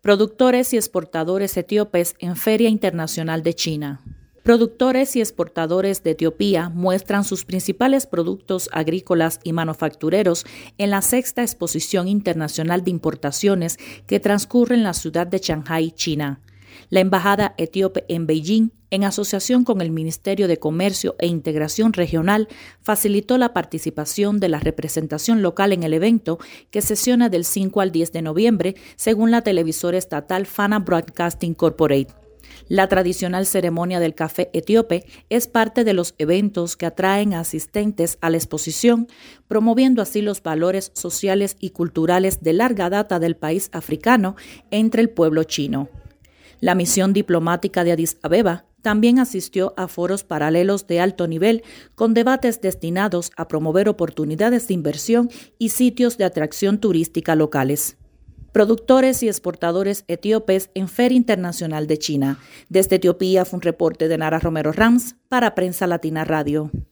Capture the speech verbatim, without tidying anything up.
Productores y exportadores etíopes en Feria Internacional de China. Productores y exportadores de Etiopía muestran sus principales productos agrícolas y manufactureros en la sexta Exposición Internacional de Importaciones que transcurre en la ciudad de Shanghái, China. La Embajada etíope en Beijing, en asociación con el Ministerio de Comercio e Integración Regional, facilitó la participación de la representación local en el evento, que sesiona del cinco al diez de noviembre, según la televisora estatal Fana Broadcasting Corporate. La tradicional ceremonia del café etíope es parte de los eventos que atraen a asistentes a la exposición, promoviendo así los valores sociales y culturales de larga data del país africano entre el pueblo chino. La misión diplomática de Addis Abeba también asistió a foros paralelos de alto nivel con debates destinados a promover oportunidades de inversión y sitios de atracción turística locales. Productores y exportadores etíopes en Feria Internacional de China. Desde Etiopía fue un reporte de Nara Romero Rams para Prensa Latina Radio.